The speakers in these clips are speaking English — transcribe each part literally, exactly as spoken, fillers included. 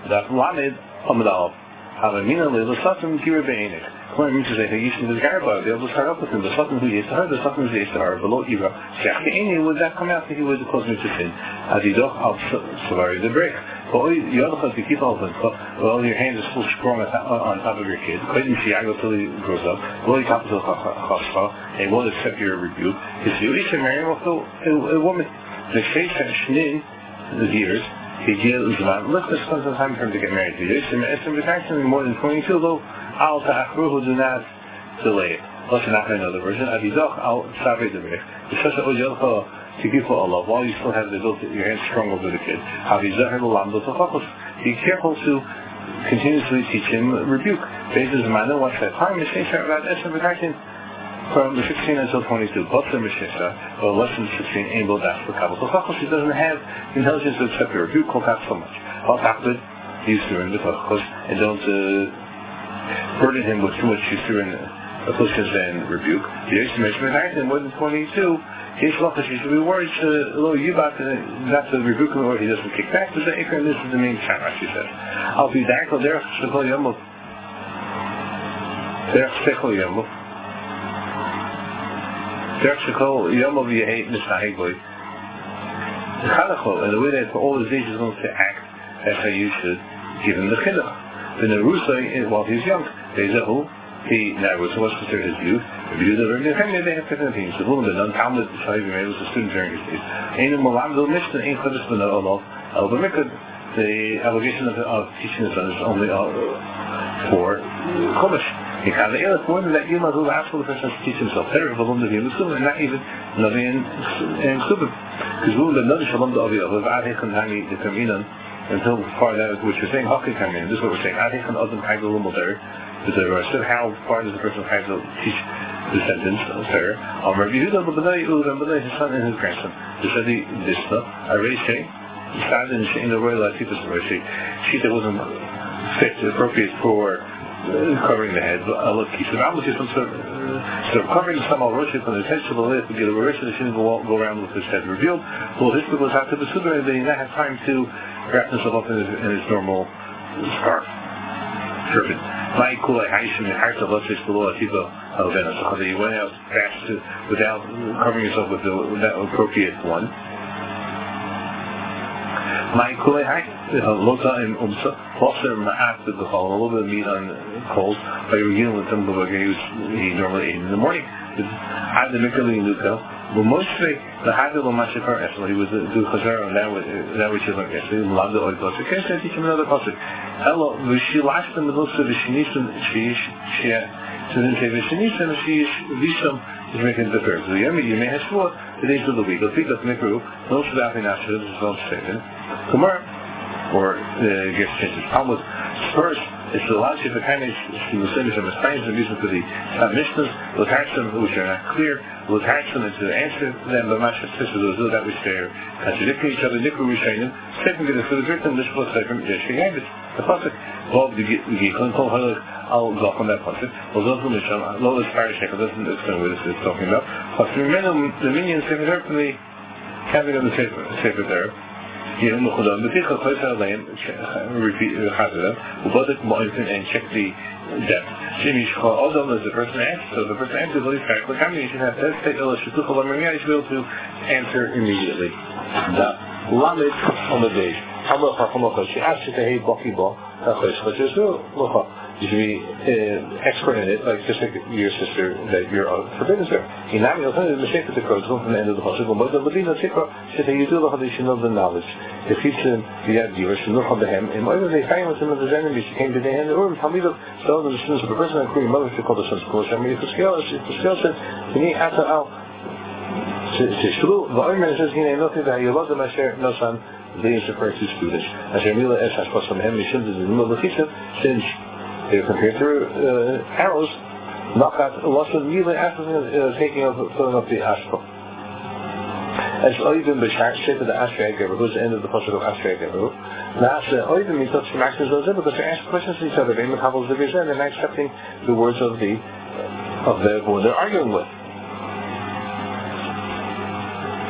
That Lamed Amid Al. Havamina Lila Satan Kira Bainik. Come means to say that you should be able to start up with him. The Satan who used to her, the Satan who used to her, below Ira. Shachini, would that come out that he was close to sin? As he does out Savari the break. But you other have to keep open. Well, your hand is full strong on top of your kid. Couldn't see I go till he grows up. Well, you top of the hospital. They won't accept your rebuke. Because you used to marry a woman. The face has Shnin, the years. He deals with that. Look, this comes some time for him to get married to you. It's been actually more than twenty-two, though. Al Ta'achruhu do not delay it. Let's not have another version. Avidoch Al Sabi Debrech. It's such a Ojilcha to give for Allah while you still have the ability, your hands strong over the kid. Avizah Lamdo Tafakos. Be careful to continuously teach him rebuke. Basis Mana, what's that time? Mishesha about Esem B'Tachin from the sixteen until twenty-two. But the Mishesha, or less than sixteen, able to ask for Kabbalah Tafakos. He doesn't have intelligence to accept the rebuke, called that so much. Al Taqbid, use the ring the Tafakos, and don't uh, burden him with too much Yisurin afflictions and rebuke. The Yisrael Mishmeh more than twenty-two, his locus you should be worried to Lo Yubat not to rebuke him or he doesn't kick back. This is the main time, she says. I'll be Darko Derech Shekol Yomov. Derech Shekol Yomov. Derech Shekol Yomov Yehei Nisnaheg Boy. The Chalacho, and the way that for all his age is going to act, that's how you should give him the Chinuch. The Nerusai, while he's young, Bezahu, he now was what's considered his youth. If you do the family, they have different opinions. The woman, the non-Talmud, the Shaiv, was a student during his days. Ain't a Malam, the Mishnah, ain't Chodesh Ben Allah, El B'Mikad. The obligation of, of teaching his son is only uh, for Chumash. He can't say, it's more than that. You must ask for the person to teach himself. Better if a woman of him is good, and not even Navi and Subin. Because woman, the Navi Shalom to Aviyah, who have Adhechan Hani, the Kaminan, until far that, which we're saying, Hockey Kaminan. This is what we're saying. Adhechan Adam Hagel Lumel is the rest of how far does the person have to teach the sentence of her? I'll review the Badai Udam Badai, his son and his grandson. This is the Dista, Areshe, started in the Royal Latifas Areshe. She that wasn't fit, appropriate for uh, covering the head, but I look, he said, I'm looking for some sort of, uh, sort of covering some al Roshi from his head to the lip, to get a Roshi, that shouldn't go, go around with his head revealed. Well, his was out to the Suda, and they did not have time to wrap himself up in his, in his normal scarf. Turban. My cool Haishim and Harta Lutzis below Atiba Alvena. So he went out fast to, without covering himself with the with that appropriate one. My cool Lota and Umsa, Foster Ma'at with the fall, a little bit of meat on coals, by revealing with them the he normally ate in the morning. Had the Mikali Luka. Well, mostly the Hadil Mashikar Esel, he was a do Chazar on that that which is like Esel, Landa or Pasuk. Can I teach him another Pasuk? Hello, she last in the books of the Shinisim, she she didn't say the Shinisim, she Visham is making the first. So you may have four the days of the week. Let's think of Mikru, those of the Afinashas, as well as Satan. Kumar, or uh, gets changes. Talmud, first, it's the last of the kind of Muslims and Messiahs and reason for the Mishnahs, will attach them which are not clear, will attach them into the answer to them, but Masha says those that which they are contradicting each other, Nikru Rishayim, second to the food written, this was second, Yeshua Yabit. The Pasuk, Bob the Gikon, Kol Halak, I'll go on that Pasuk, well, those who Misham, Lola Sparishek, doesn't explain what this is talking about, but the minions have heard from the having of the Sefer there. يوم الخدام بتيجي خلاص عليهم repeat حاضر وبدك مؤمن and check the depth. Jimmy Shachar Adam is the person answer, so the person answers really fast. Like how many you should have to take a should call them you should be able to answer immediately. The Lamed on the day. How much how much she asks you to hey Bucky Ball. But there's no look. You should be uh, expert in it, like just like your sister that you're uh, forbidden her. In that way, the mistake that occurs from the end of the hospital, but the Medina Tikra said that you do the Hadith of the knowledge. The teaching the idea should look on the hem, and whether they find with some of his enemies, he came to the end of the room. Hamid of so the students of a person and Korean mother to call the sons of course. I mean, if the scale is if the scale said, you need after al. Shishru, the Omer says, he ain't nothing that you love the Masher, no son, they is referred to students. As Jamila S. has passed from him, he should have the middle of the since they were compared to uh, arrows, not that lots of really after uh, taking up, filling up the ashko. As Oivim Bashar said to the Ashrei Geber, who's the end of the pasuk of Ashrei Geber, that's Oivim means not to max as well because they ask questions to each other, they make havels of his end, and they're accepting the words of the of the who they're arguing with.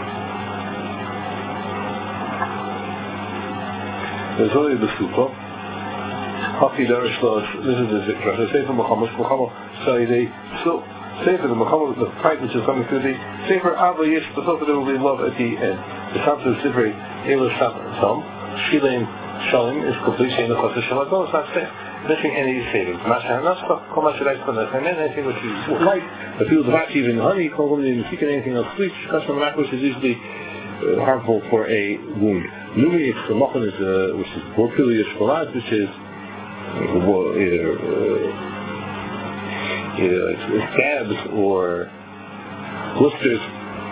There's only the Sukkah. Hockey Darish Laws, this is the Zikra, the Sefer Muhammad, Muhammad Sayyidi, so Sefer the Muhammad, the fight which is coming through the Sefer Abba Yish, the Sofa there will be love at the end. The Samson Sefer Elah Samar, Sam, Shilim Shalim is complete, Shayin of Chassid Shalom, no, it's not safe. Missing any savings. Masha Hanaspa, Komash Reispan, and then anything which you like, the field of ash, even honey, Kogum, and seek anything else, sweet, Kashman Mak, which is usually uh, harmful for a wound. Numi, it's the Mochan, is, uh, which is Borpilius Skolaz, which is uh, either, uh, either scabs or blisters.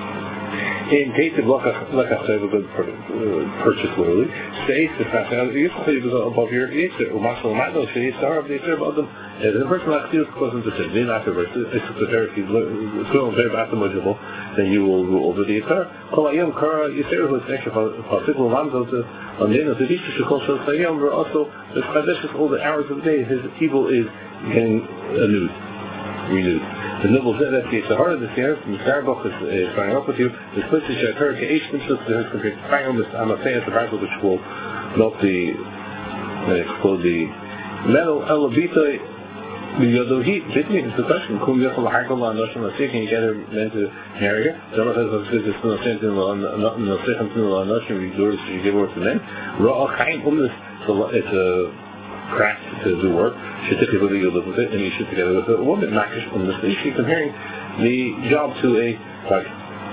In case of Lakach Sev, a good purchase, literally. Say, the fact that you is above your Yetzer, or Masal Mado, say, Star of the Yetzer above them. And the person like you wasn't the same. Then afterwards, it's the therapy, so very bad mojable, then you will go over the Yetzer. Kol Ayom Kara Yetzer, who is extra particular ones of the on the end of the Yetzer, she calls Shal Sayom, where also, the Kaddish all the hours of the day, his evil is getting renewed. renewed. The noble said that the Sahara this year, the Sarabach is starting up with you. This place is Shakur, the H Simpsons, the compared to Fire, Mister Amathias, the Bible, which will melt the, uh, explode the metal, Elabita, the Yodohi, Jitney, is the question. Kum Yochel, Harkola, Noshim, Nasik, and you get her men to marry her. Jonah says, this is no sense in the second to the Noshim, you do it, you give her to them. Ra'al Chaim, Umnis, it's a craft to do work. She took it with you live with it, and you should together with a woman. Makish from this. She's comparing the job to a like.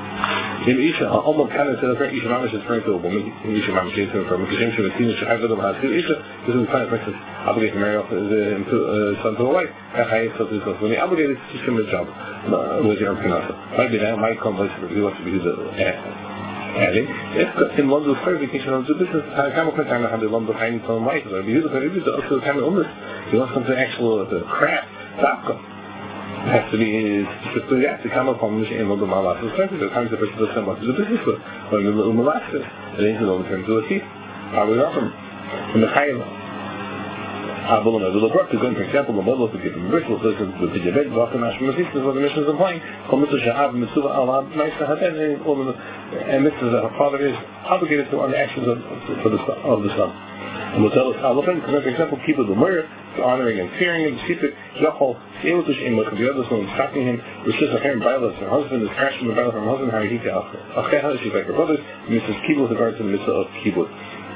In Isha, almost kind of said, Isha Mamish is referring to a woman. Isha Mamish is referring to a Kishem Shemetin, she has them has to Isha. This is the kind of person obligated to marry off his son to a wife. Achai, so this is when he obligated to teach him his job. Was your Pinasa. Might be that, might come place where he wants to be the adding. If in London clarification of the business, how come I can't have the London hiding from life? But you look at it, also kind of illness. You want something actual, the crap, Zapka. It has to be specifically that to come upon which in London Malasas country. The times the person does come up to the business with, or in the little Malasas. It ain't the London terms of the teeth. How we offer them. In the Chayla. Abel and Abel Brook, to go, for example, the model to give them rituals, listen to the Tijabed, Bakan Ashram Aziz, is what the mission is implying. Come to Shahab, Mitsuva, Allah, Maisa Haden, and all of the, and this is that her father is obligated to on the actions of, for the, of the son. And we'll tell us, Alapin, for example, keep with the murder, honoring and fearing him, Sipik, Yachol, Seotush, in what could be others, when stopping him, which is a hair and violence, her husband is crashing the battle from her husband, how he can Acheha, she's like her brothers, and Missus Kibbutz, the guards in the midst of Kibbutz.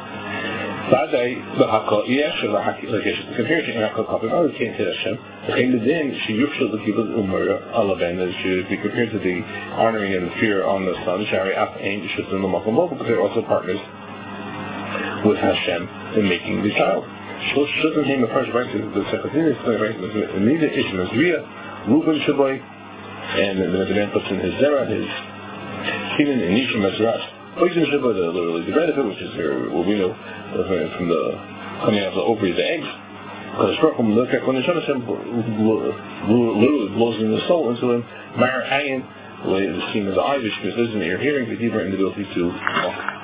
Badai b'hakol yesh or b'hakol yesh. Compared to Hakol Kapim, I would say to Hashem. And then she yushel the kibbutz umur alaben that should be compared to the honoring and the fear on the son. Shari af ein shus in the makom local, but they're also partners with Hashem in making the child. Shlosh shouldn't name the first right to the Sechatin is the right to Nida Ish Mazriya, Reuben Shaboy, and the man puts in his zera, his Sinan and Nisha Mazrat. Poison Shabbat, literally the benefit, which is here, what we know from the coming out of the ovary, the eggs. Because from the fact when the Hashem literally blows in the soul into him, Mar Ayin, the way the scene of the eye, which is in your hearing, the deeper inability to walk.